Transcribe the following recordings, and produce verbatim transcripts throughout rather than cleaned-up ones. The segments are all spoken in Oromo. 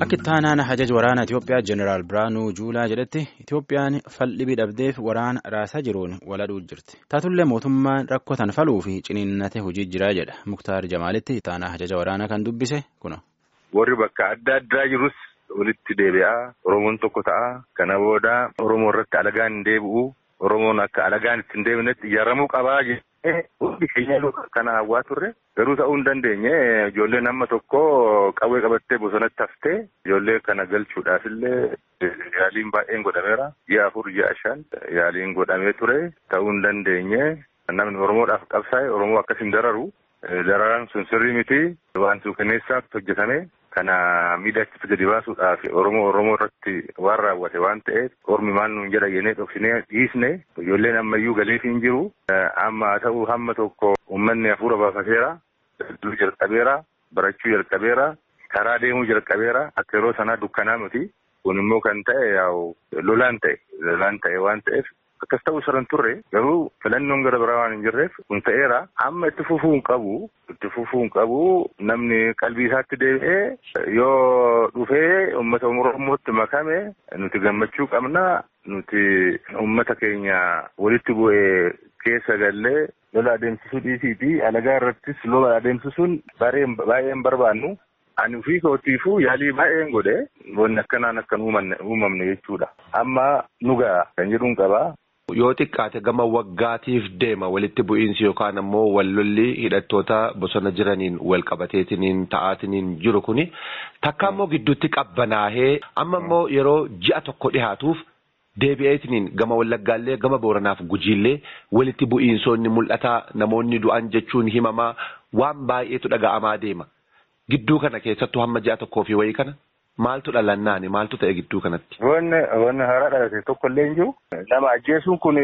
Akka itti aanaan hajaja waraana Itoophiyaa Jeneraal Biraanuu Juulaa jedhetti Itoophiyaan fal'ii dhabdeef waraana raasaa jiruun waladhuu jirti. Taatullee mootummaan rakkoo tan faluu fi ciniinnatee hojii jiraa jedha. Muktaar Jamaalitti itti aanaa hajaja waraanaa kan dubbise kuno. Warri bakka adda addaa jirus walitti deebi'aa Oromoon tokko ta'a. Kana booda Oromoo irratti alagaan hin deebi'u. Oromoon akka alagaan itti hin deebinetti ijaaramuu qabaa jedhee hundi keenya kana hawwaa turre. Garuu ta'uu hin dandeenye ijoolleen amma tokko qawwee qabattee bosonatti haftee ijoollee kana galchuudhaaf illee yaaliin baay'een godhameera. Ji'a afur ji'a shan yaaliin godhamee ture ta'uu hin dandeenye. Namni Oromoodhaaf qabsaa'e Oromoo akkas hin dararu. Dararaan sun sirrii miti waan suukaneessaatti hojjetame. Kana miidhatti gadi baasuudhaaf Oromoo Oromoo irratti waan raawwate waan ta'eef ormi maal nuun jedha jennee dhoksinee dhiisne ijoolleen ammayyuu galiif hin jiru. Amma haa ta'u hamma tokko uummanni hafuura baafateera. Daldaluu jalqabeera. Barachuu jalqabeera. Karaa deemuu jalqabeera. Akka yeroo sanaa dukkanaa miti. Kun immoo kan ta'e yaa'u lolaan ta'e lolaan ta'e waan ta'eef akkas ta'uu saran turre garuu filannoon gara biraa waan hin jirreef kun ta'eera. Amma itti fufuu hin qabu. Itti fufuu hin qabu. Namni qalbii isaatti deebi'ee yoo dhufee uummata Oromootti makame nuti gammachuu qabna. Nuti uummata keenya walitti bu'ee keessa gallee lola adeemsisuu dhiisii fi alagaa irrattis lola adeemsisuun baay'een barbaannu. Ani ofii kootiifuu yaalii baay'een godhe wanni akkanaan akkan uumamne jechuudha. Amma nugaa kan jedhuun qaba. Yoo xiqqaate gama waggaatiif deema walitti bu'iinsi yookaan ammoo wallolli hidhattoota bosona jiraniin wal qabateetiniin ta'aatiniin jiru kuni takka ammoo gidduutti qabbanaahee amma ammoo yeroo ji'a tokko dhihaatuuf deebi'eetiniin gama Wallaggaallee gama Booranaaf Gujiillee walitti bu'iinsoonni mul'ataa namoonni du'an jechuun himamaa waan baay'eetu dhaga'amaa deema. Gidduu kana keessattuu hamma ji'a tokkoo fi wayii kana maaltu dhalannaani maaltu ta'e gidduu kanatti? Wanni wanni haaraa dhalate tokko illee hin jiru. Nama ajjeesuun kun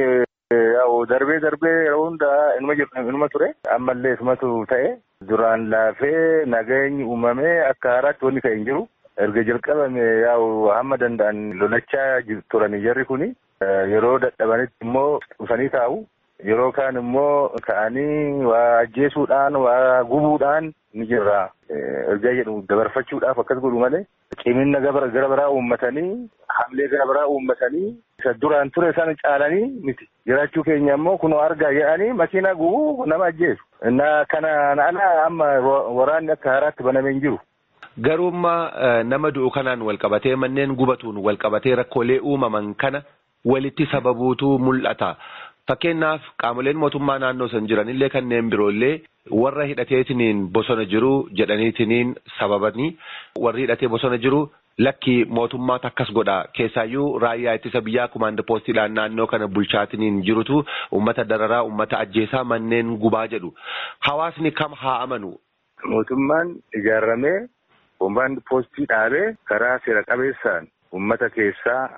darbee darbee yeroo hundaa inuma inuma ture. Ammallee isumatu ta'e. Duraan laafee nageenyi uumamee akka haaraatti wanni ta'e hin jiru. Erga jalqabame yaa'u hamma danda'an lolachaa turanii jarri kuni yeroo dadhabanitti immoo dhufanii taa'u. Yeroo kaan immoo ka'anii waa ajjeesuudhaan waa gubuudhaan ni jirra. Ergaa jedhu dabarfachuudhaaf akkas godhu malee cimina gara biraa uummatanii hamlee gara biraa uummatanii isa duraan ture isaan caalanii miti. Jiraachuu keenya immoo kunoo argaa jedhanii makiinaa gubuu nama ajjeesu. Innaa kana ala amma waraanni akka haaraatti banamee hin jiru. Garummaa nama du'u kanaan wal qabatee manneen gubatuun wal qabatee rakkoolee uumaman kana walitti sababuutu mul'ata. Fakkeenyaaf qaamoleen mootummaa naannoo san jiranillee kanneen biroollee warra hidhateetiniin bosona jiru jedhaniitiniin sababanii warri hidhatee bosona jiru lakkii mootummaa takkas godha keessaayyuu raayyaa ittisa biyyaa kumaanda poostiidhaan naannoo kana bulchaatiniin jirutu uummata dararaa uummata ajjeesaa manneen gubaa jedhu. Hawaasni kam haa amanu? Mootummaan ijaaramee kumaanda poostii dhaabee karaa seera qabeessaan ummata keessaa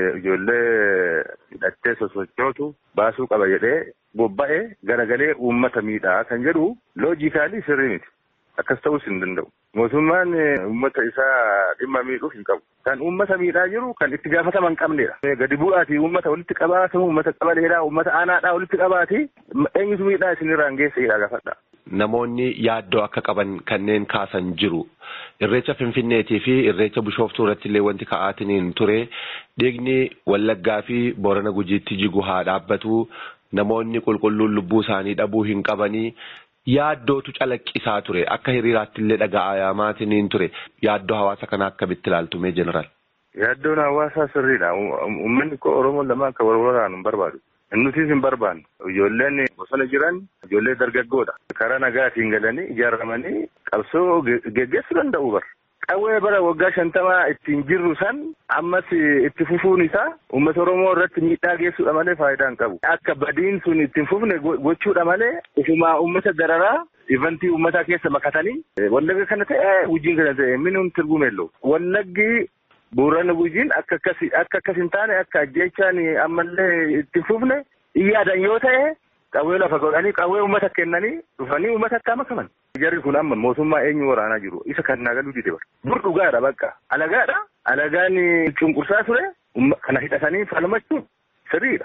ijoollee hidhattee sosochootu baasuu qaba jedhee bobba'ee garagalee uummata miidhaa kan jedhu loojikaalii sirrii miti. Akkas ta'uus hin danda'u. Mootummaan uummata isaa dhimma miidhuuf hin qabu. Kan uummata miidhaa jiru kan itti gaafatama hin qabnedha. Gadi bu'aatii uummata walitti qabaatu uummata qabaleedhaa uummata aanaadhaa walitti qabaati eenyutu miidhaa isinirraan geesseedha gaafadha. Namoonni yaaddoo akka qaban kanneen kaasan jiru. Irreecha Finfinneetii fi irreecha Bishooftuu irratti illee wanti ka'aatiniin ture dhiigni Wallaggaa fi Boorana Gujiitti jigu haa dhaabbatu namoonni qulqulluun lubbuu isaanii dhabuu hin qabanii yaaddootu calaqqisaa ture akka hiriiraatti illee dhaga'amaatiniin ture yaaddoo hawaasa kanaa akkamitti ilaaltume jeneraal? Yaaddoon hawaasaa sirriidha. Uummanni koo Oromoon lama akka wal waraanu hin barbaadu. Nutis hin barbaannu. Ijoolleen bosona jiran ijoollee dargaggoodha. Karaa nagaatiin galanii ijaaramanii qabsoo geggeessuu danda'u bara. Qawwee bara waggaa shantamaa ittiin jirru san ammas itti fufuun isaa uummata Oromoo irratti miidhaa geessuudha malee faayidaa hin qabu. Akka badiin sun ittiin fufne gochuudha malee ufumaa uummata dararaa ivantii uummataa keessa makatanii Wallagga kana ta'e Gujiin kana ta'e minuun tirgumeello. Wallaggi Boorana Gujiin akka akkasi akka akkas hin taane akka ajjeechaan ammallee itti fufne iyyaadan yoo ta'e qawwee lafa godhanii qawwee uummata kennanii dhufanii uummata akka makaman. Jarri kun amma mootummaa eenyu waraanaa jiru isa kan naagaluu dide bara. Dur dhugaadha bakka alagaadha alagaan cunqursaa ture kana hidhatanii falmachuun sirriidha.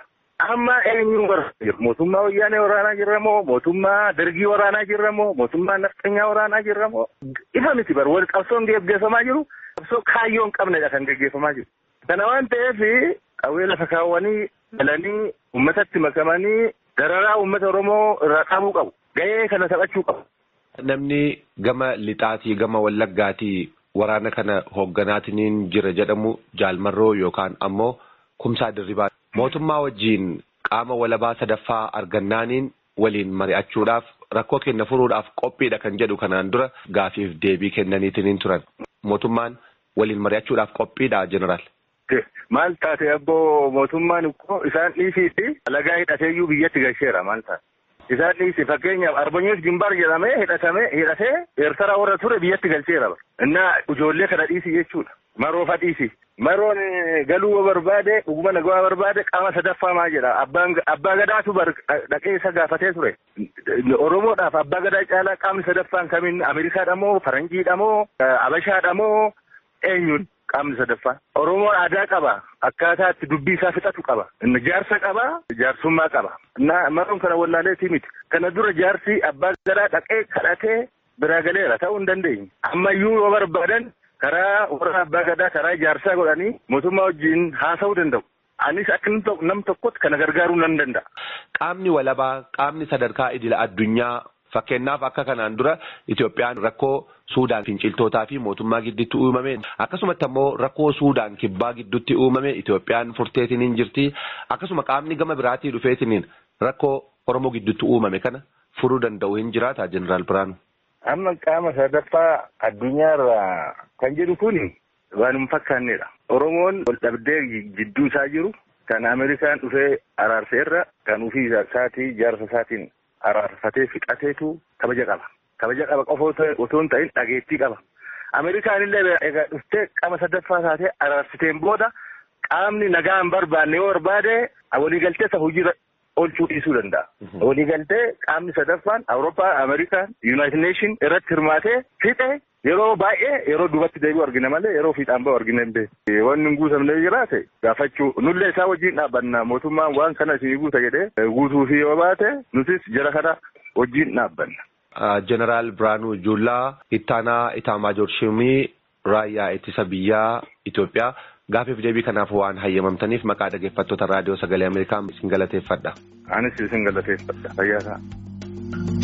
amma eenyuun waraanaa jiru? Mootummaa wayyaanee waraanaa jirra moo? Mootummaa dargii waraanaa jirra moo? Mootummaa nafxanyaa waraanaa jirra moo? Ifa miti bar wal qabsoon geggeeffamaa jiru. Qabsoo kaayyoo hin qabnedha kan geggeeffamaa jiru. Kana waan ta'eef qawwee lafa kaawwanii galanii uummatatti makamanii dararaa uummata Oromoo irraa qabuu qabu. Gahee kana taphachuu qabu. Namni gama lixaatii gama wallaggaatii waraana kana hoogganaatiin jira jedhamu Jaalmarroo yookaan ammoo Kumsaa Dirribaa. Mootummaa wajjiin qaama walabaa sadaffaa argannaaniin waliin mari'achuudhaaf rakkoo keenya furuudhaaf qophiidha kan jedhu kanaan dura gaafiif deebii kennaniitiin turan. Mootummaan waliin mari'achuudhaaf qophiidha jeneraal. Maal taate abboo mootummaan ukkoo isaan dhiisiiti alagaa hidhateeyyuu biyyatti galcheera maal taate. Isaan dhiisi fakkeenyaaf Arbanyoosh Gimbaar jedhamee hidhatame hidhatee Eertara warra ture biyyatti galcheera. Innaa ijoollee kana dhiisi jechuudha. Maroofa dhiisi. Maroon galuu barbaade dhuguma nagaa barbaade qaama sadaffaa maa jedha. Abbaan abbaa gadaatu dhaqee isa gaafatee ture. Oromoodhaaf abbaa gadaa caalaa qaamni sadaffaan kamiin Ameerikaadha moo Faranjiidha moo Abashaadha moo eenyuun qaamni sadaffaa. Oromoon aadaa qaba. Akkaataa itti dubbii isaa fixatu qaba. Inni jaarsa qaba. Jaarsummaa qaba. Maroon kana wallaaleetii miti. Kana dura jaarsi abbaa gadaa dhaqee kadhatee biraa galeera ta'uu hin dandeenye. Ammayyuu yoo barbaadan karaa warra abbaa gadaa karaa jaarsaa godhanii mootummaa wajjin haasa'uu danda'u. Anis akka nam tokkotti kana gargaaruu nan danda'a. Qaamni walabaa qaamni sadarkaa idila addunyaa fakkeenyaaf akka kanaan dura Itoophiyaan rakkoo Suudaan finciltootaa fi mootummaa gidduutti uumame akkasumatti ammoo rakkoo Suudaan kibbaa gidduutti uumame Itoophiyaan furteetiin jirti akkasuma qaamni gama biraatii dhufeetiin rakkoo Oromoo gidduutti uumame kana furuu danda'u hin jiraata jeneraal Biraanuu. Amma qaama sadaffaa addunyaarraa kan jedhu kuni waan hin fakkaannedha. Oromoon wal dhabdee jidduu isaa jiru kan Ameerikaan dhufee araarseerra kan ofii isaatii jaarsa isaatiin araarfatee fixateetu kabaja qaba. Kabaja qaba qofa otoo hin ta'in dhageettii qaba. Ameerikaan illee egaa dhuftee qaama sadaffaa taatee araarsiteen booda qaamni nagaa hin barbaanne yoo barbaade waliigaltee isa hojiirra oolchuu dhiisuu danda'a. Waliigaltee qaamni sadaffaan Awurooppaa, Ameerikaan, Yuunaayitid Neeshin irratti hirmaatee fixe yeroo baay'ee yeroo duubatti deebi'u argina malee yeroo fiixaan ba'u argina hin beeku. Wanni hin guutamne jiraate gaafachuu nullee isaa wajjin dhaabbanna mootummaan waan kana isinii guuta jedhee guutuu fi yoo baate nutis jara kana wajjin dhaabbanna. Jeneraal Biraanuu Juullaa ittaanaa Itaamaajoor Shimii raayyaa ittisa biyyaa Itoophiyaa gaafiif deebii kanaaf waan hayyamamtaniif maqaa dhaggeeffattoota raadiyoo sagalee Ameerikaa isin galateeffadha. Anis isin galateeffadha. Fayyaa ta'a.